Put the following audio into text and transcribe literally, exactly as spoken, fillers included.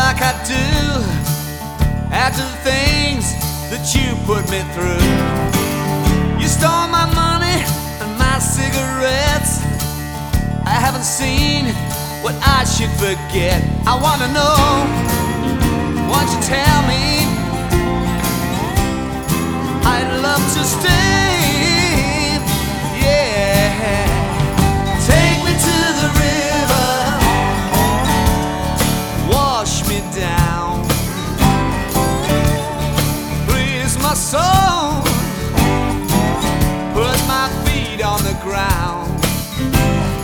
like I do after the things that you put me through. You stole my money and my cigarettes. I haven't seen what I should forget. I wanna know, won't you tell me? I'd love to stay